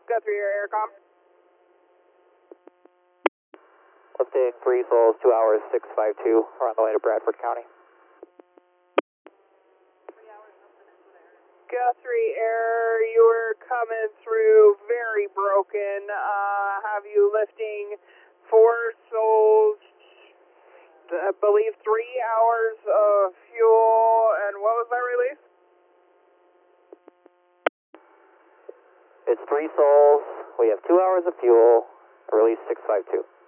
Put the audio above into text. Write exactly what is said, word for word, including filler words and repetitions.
Guthrie Air Aircom. Lifting three souls, two hours, six five two. We're on the way to Bradford County. Guthrie Air, you were coming through very broken. Uh, have you lifting four souls, I believe three hours of fuel, and what was that release? It's three souls. We have two hours of fuel. Release six five two.